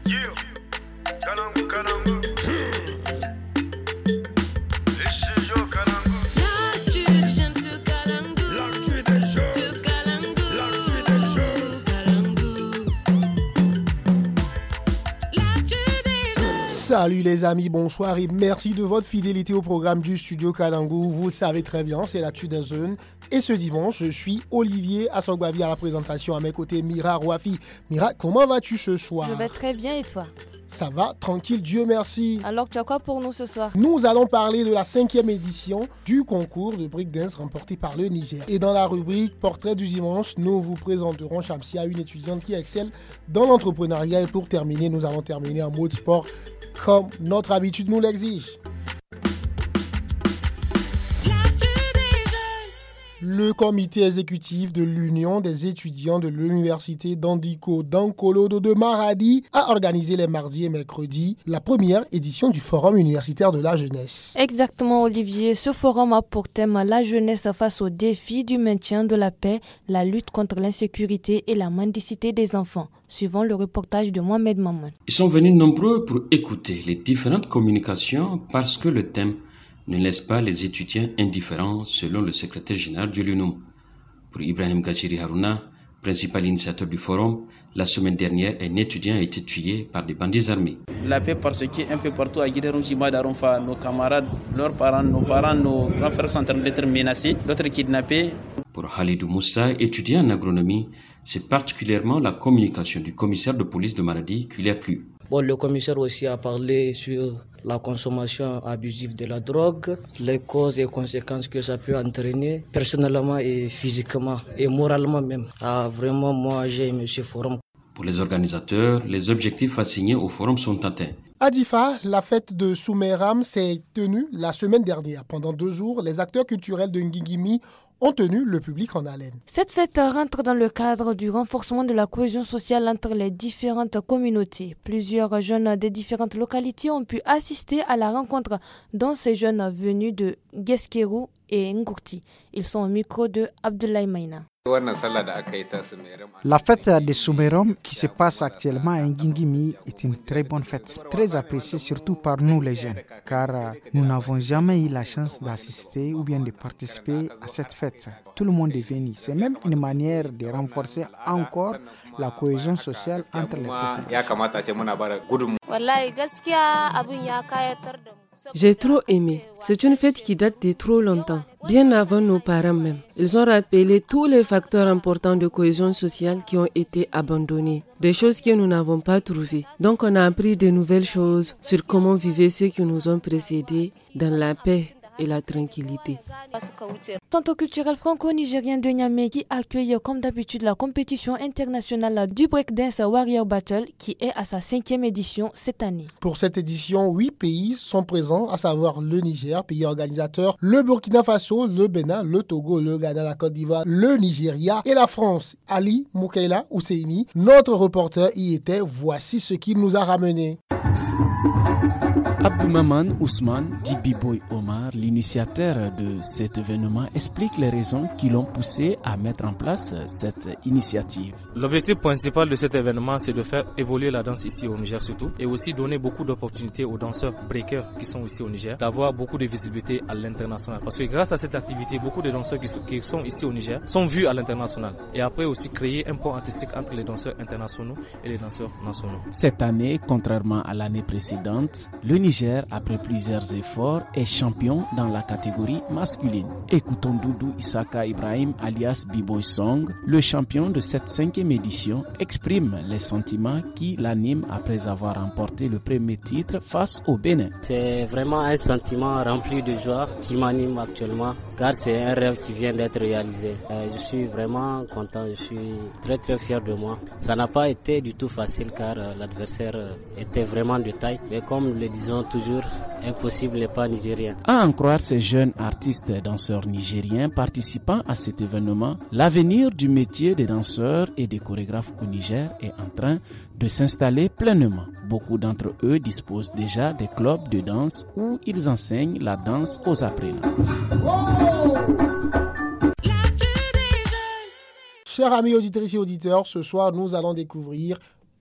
Salut les amis, bonsoir et merci de votre fidélité au programme du studio Kalangu. Vous le savez très bien, c'est l'actu des jeunes. Et ce dimanche, je suis Olivier Assogbavi à la présentation. À mes côtés, Mira Rouafi. Mira, comment vas-tu ce soir? Je vais très bien et toi? Ça va, tranquille, Dieu merci. Alors tu as quoi pour nous ce soir? Nous allons parler de la 5e édition du concours de breakdance remporté par le Niger. Et dans la rubrique Portrait du dimanche, nous vous présenterons Shamsia, une étudiante qui excelle dans l'entrepreneuriat. Et pour terminer, nous allons terminer en mode sport comme notre habitude nous l'exige. Le comité exécutif de l'Union des étudiants de l'université d'Andiko d'Ankolodo de Maradi a organisé les mardis et mercredis la première édition du Forum universitaire de la jeunesse. Exactement Olivier, ce forum a pour thème la jeunesse face aux défis du maintien de la paix, la lutte contre l'insécurité et la mendicité des enfants, suivant le reportage de Mohamed Maman. Ils sont venus nombreux pour écouter les différentes communications parce que le thème ne laisse pas les étudiants indifférents, selon le secrétaire général du l'UNUM. Pour Ibrahim Gachiri Harouna, principal initiateur du forum, la semaine dernière, un étudiant a été tué par des bandits armés. La paix parce qu'un peu partout à Guiderun, Jima, Daronfa, nos camarades, leurs parents, nos grands frères sont en train d'être menacés, d'autres kidnappés. Pour Halidou Moussa, étudiant en agronomie, c'est particulièrement la communication du commissaire de police de Maradi qui lui a plu. Le commissaire aussi a parlé sur la consommation abusive de la drogue, les causes et conséquences que ça peut entraîner, personnellement et physiquement et moralement même. Vraiment, moi, j'ai aimé ce forum. Pour les organisateurs, les objectifs assignés au forum sont atteints. À Difa, la fête de Soumeram s'est tenue la semaine dernière. Pendant 2 jours, les acteurs culturels de Ngingimi ont tenu le public en haleine. Cette fête rentre dans le cadre du renforcement de la cohésion sociale entre les différentes communautés. Plusieurs jeunes des différentes localités ont pu assister à la rencontre, dont ces jeunes venus de Guesquerou et Ngourti. Ils sont au micro de Abdoulaye Maïna. La fête de Soumeram qui se passe actuellement à Ngingimi est une très bonne fête, très appréciée surtout par nous les jeunes, car nous n'avons jamais eu la chance d'assister ou bien de participer à cette fête. Tout le monde est venu. C'est même une manière de renforcer encore la cohésion sociale entre les populations. J'ai trop aimé. C'est une fête qui date de trop longtemps, bien avant nos parents même. Ils ont rappelé tous les facteurs importants de cohésion sociale qui ont été abandonnés, des choses que nous n'avons pas trouvées. Donc on a appris de nouvelles choses sur comment vivaient ceux qui nous ont précédés dans la paix et la tranquillité. Centre culturel franco-nigérien de Niamey qui accueille comme d'habitude la compétition internationale du breakdance Warrior Battle qui est à sa 5e édition cette année. Pour cette édition, 8 pays sont présents, à savoir le Niger, pays organisateur, le Burkina Faso, le Bénin, le Togo, le Ghana, la Côte d'Ivoire, le Nigeria et la France. Ali Moukaila Ousseini, notre reporter y était. Voici ce qu'il nous a ramené. Abdoumaman Ousmane, dit B-Boy Omar, l'initiateur de cet événement, explique les raisons qui l'ont poussé à mettre en place cette initiative. L'objectif principal de cet événement, c'est de faire évoluer la danse ici au Niger surtout, et aussi donner beaucoup d'opportunités aux danseurs breakers qui sont ici au Niger, d'avoir beaucoup de visibilité à l'international. Parce que grâce à cette activité, beaucoup de danseurs qui sont ici au Niger sont vus à l'international. Et après aussi créer un pont artistique entre les danseurs internationaux et les danseurs nationaux. Cette année, contrairement à l'année précédente, le Niger, après plusieurs efforts, est champion dans la catégorie masculine. Écoutons Doudou Isaka Ibrahim alias B-Boy Song, le champion de cette 5e édition, exprime les sentiments qui l'animent après avoir remporté le premier titre face au Bénin. C'est vraiment un sentiment rempli de joie qui m'anime actuellement, car c'est un rêve qui vient d'être réalisé. Je suis vraiment content, je suis très très fier de moi. Ça n'a pas été du tout facile car l'adversaire était vraiment de taille, mais comme nous le disons toujours, impossible n'est pas nigérien. À en croire ces jeunes artistes et danseurs nigériens participant à cet événement, l'avenir du métier des danseurs et des chorégraphes au Niger est en train de s'installer pleinement. Beaucoup d'entre eux disposent déjà des clubs de danse où ils enseignent la danse aux apprenants. Chers amis auditrices et auditeurs, ce soir nous allons découvrir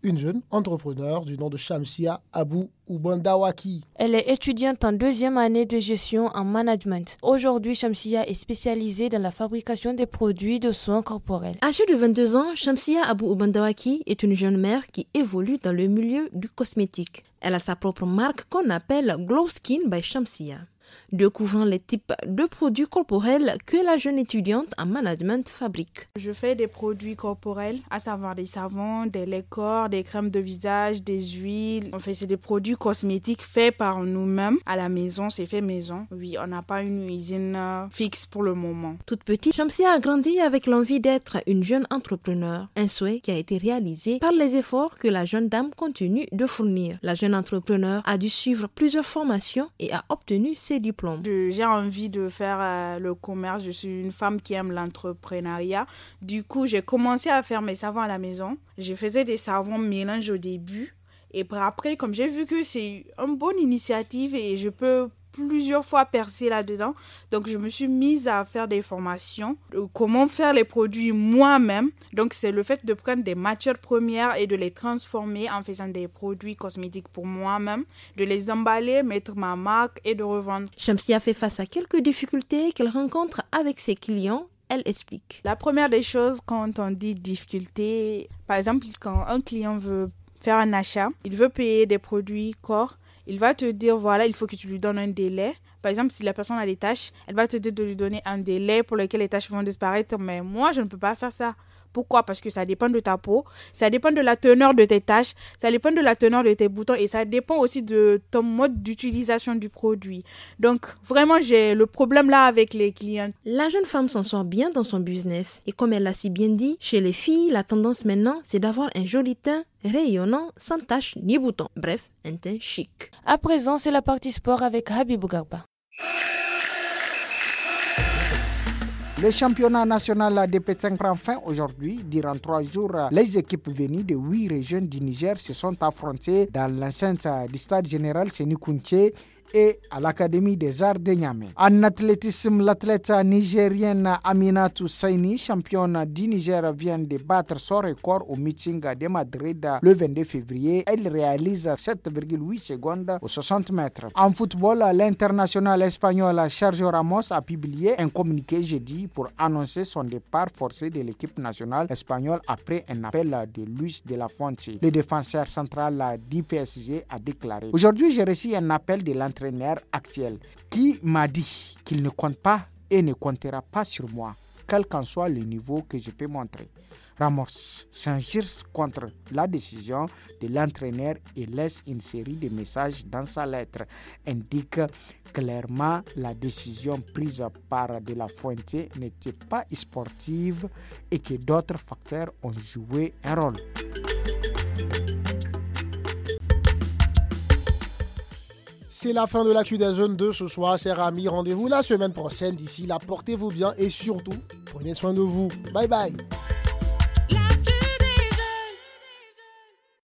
une jeune entrepreneur du nom de Shamsia Abou Ubandawaki. Elle est étudiante en 2e année de gestion en management. Aujourd'hui, Shamsia est spécialisée dans la fabrication des produits de soins corporels. Âgée de 22 ans, Shamsia Abou Ubandawaki est une jeune mère qui évolue dans le milieu du cosmétique. Elle a sa propre marque qu'on appelle Glow Skin by Shamsia. Découvrant les types de produits corporels que la jeune étudiante en management fabrique. Je fais des produits corporels, à savoir des savons, des laits corps, des crèmes de visage, des huiles. En fait, c'est des produits cosmétiques faits par nous-mêmes à la maison, c'est fait maison. Oui, on n'a pas une usine fixe pour le moment. Toute petite, Shamsia a grandi avec l'envie d'être une jeune entrepreneur, un souhait qui a été réalisé par les efforts que la jeune dame continue de fournir. La jeune entrepreneur a dû suivre plusieurs formations et a obtenu ses diplômes. J'ai envie de faire le commerce, je suis une femme qui aime l'entrepreneuriat. Du coup, j'ai commencé à faire mes savons à la maison. Je faisais des savons mélange au début. Et après, comme j'ai vu que c'est une bonne initiative et je peux plusieurs fois percer là-dedans, donc je me suis mise à faire des formations, comment faire les produits moi-même. Donc c'est le fait de prendre des matières premières et de les transformer en faisant des produits cosmétiques pour moi-même, de les emballer, mettre ma marque et de revendre. Shamsia fait face à quelques difficultés qu'elle rencontre avec ses clients. Elle explique. La première des choses, quand on dit difficulté, par exemple quand un client veut faire un achat, il veut payer des produits corps, il va te dire, voilà, il faut que tu lui donnes un délai. Par exemple, si la personne a des taches, elle va te dire de lui donner un délai pour lequel les taches vont disparaître. Mais moi, je ne peux pas faire ça. Pourquoi ? Parce que ça dépend de ta peau, ça dépend de la teneur de tes taches, ça dépend de la teneur de tes boutons et ça dépend aussi de ton mode d'utilisation du produit. Donc, vraiment, j'ai le problème là avec les clients. La jeune femme s'en sort bien dans son business. Et comme elle l'a si bien dit, chez les filles, la tendance maintenant, c'est d'avoir un joli teint rayonnant, sans taches ni boutons. Bref, un teint chic. À présent, c'est la partie sport avec Habibou Garba. Le championnat national de pétanque prend fin aujourd'hui. Durant 3 jours, les équipes venues de 8 régions du Niger se sont affrontées dans l'enceinte du stade général Séni Kountché et à l'Académie des Arts de Niamey. En athlétisme, l'athlète nigérienne Aminatou Saini, championne du Niger, vient de battre son record au meeting de Madrid le 22 février. Elle réalise 7,8 secondes aux 60 mètres. En football, l'international espagnol Sergio Ramos a publié un communiqué jeudi pour annoncer son départ forcé de l'équipe nationale espagnole après un appel de Luis de la Fuente. Le défenseur central du PSG a déclaré: aujourd'hui, j'ai reçu un appel de l'entraîneur actuel qui m'a dit qu'il ne compte pas et ne comptera pas sur moi, quel qu'en soit le niveau que je peux montrer. Ramos s'insurge contre la décision de l'entraîneur et laisse une série de messages dans sa lettre. Indique clairement la décision prise par De La Fuente n'était pas sportive et que d'autres facteurs ont joué un rôle. C'est la fin de l'actu des jeunes de ce soir, chers amis. Rendez-vous la semaine prochaine. D'ici là, portez-vous bien et surtout, prenez soin de vous. Bye bye.